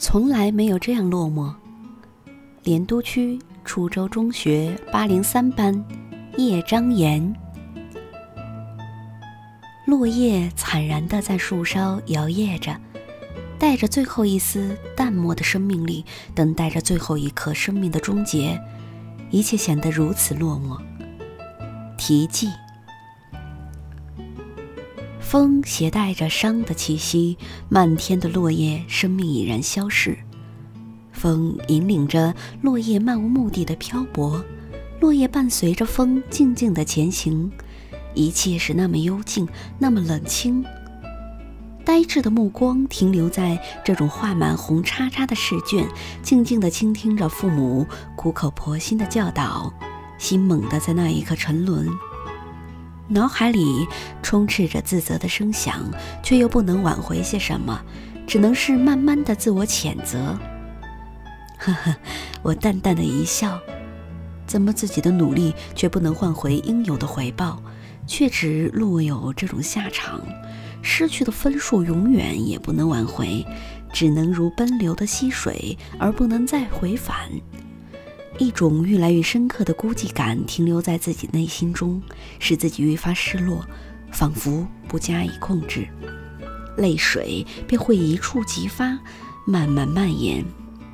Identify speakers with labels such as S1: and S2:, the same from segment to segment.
S1: 从来没有这样落寞。莲都区初州中学803班叶张岩。落叶惨然地在树梢摇曳着，带着最后一丝淡漠的生命力，等待着最后一刻生命的终结，一切显得如此落寞。题记：风携带着伤的气息，漫天的落叶，生命已然消逝。风引领着落叶漫无目的的漂泊，落叶伴随着风静静地前行，一切是那么幽静，那么冷清。呆滞的目光停留在这种画满红叉叉的试卷，静静地倾听着父母苦口婆心的教导，心猛地在那一刻沉沦。脑海里充斥着自责的声响，却又不能挽回些什么，只能是慢慢的自我谴责。呵呵，我淡淡的一笑，怎么自己的努力却不能换回应有的回报，却只落有这种下场？失去的分数永远也不能挽回，只能如奔流的溪水，而不能再回返。一种愈来愈深刻的孤寂感停留在自己内心中，使自己愈发失落，仿佛不加以控制，泪水便会一触即发，慢慢蔓延。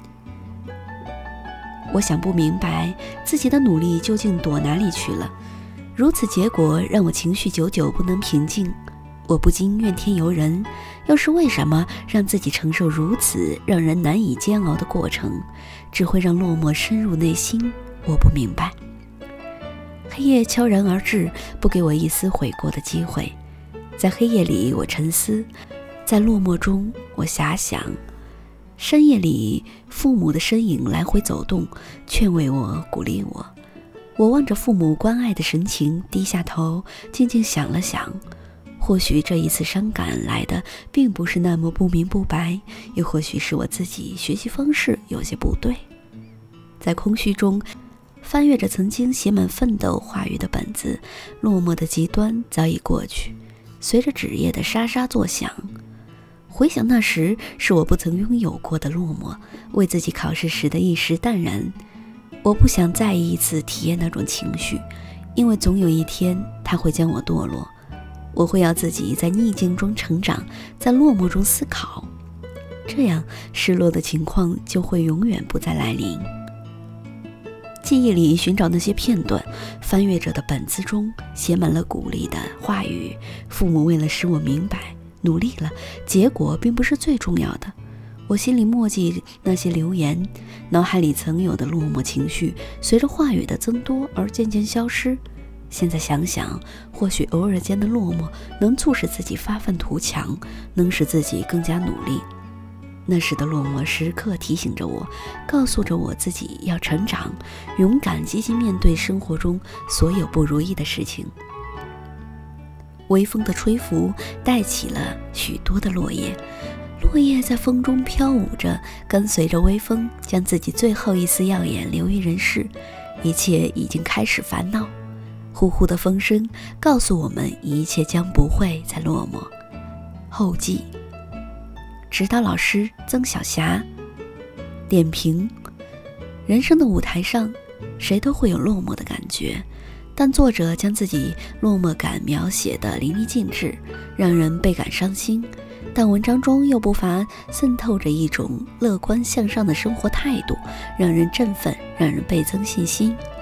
S1: 我想不明白自己的努力究竟躲哪里去了，如此结果让我情绪久久不能平静。我不禁怨天尤人，又是为什么让自己承受如此让人难以煎熬的过程，只会让落寞深入内心？我不明白。黑夜悄然而至，不给我一丝悔过的机会。在黑夜里我沉思，在落寞中我遐想。深夜里父母的身影来回走动，劝慰我，鼓励我。我望着父母关爱的神情，低下头静静想了想，或许这一次伤感来的并不是那么不明不白，又或许是我自己学习方式有些不对。在空虚中翻阅着曾经写满奋斗话语的本子，落寞的极端早已过去，随着纸页的沙沙作响。回想那时是我不曾拥有过的落寞，为自己考试时的一时淡然。我不想再一次体验那种情绪，因为总有一天它会将我堕落。我会要自己在逆境中成长，在落寞中思考，这样失落的情况就会永远不再来临。记忆里寻找那些片段，翻阅着的本子中写满了鼓励的话语。父母为了使我明白努力了，结果并不是最重要的。我心里默记那些留言，脑海里曾有的落寞情绪随着话语的增多而渐渐消失。现在想想，或许偶尔间的落寞能促使自己发愤图强，能使自己更加努力。那时的落寞时刻提醒着我，告诉着我自己要成长，勇敢积极面对生活中所有不如意的事情。微风的吹拂带起了许多的落叶，落叶在风中飘舞着，跟随着微风将自己最后一丝耀眼留于人世。一切已经开始烦恼，呼呼的风声告诉我们，一切将不会再落寞。后记：指导老师曾晓霞。点评：人生的舞台上，谁都会有落寞的感觉，但作者将自己落寞感描写得淋漓尽致，让人倍感伤心。但文章中又不乏渗透着一种乐观向上的生活态度，让人振奋，让人倍增信心。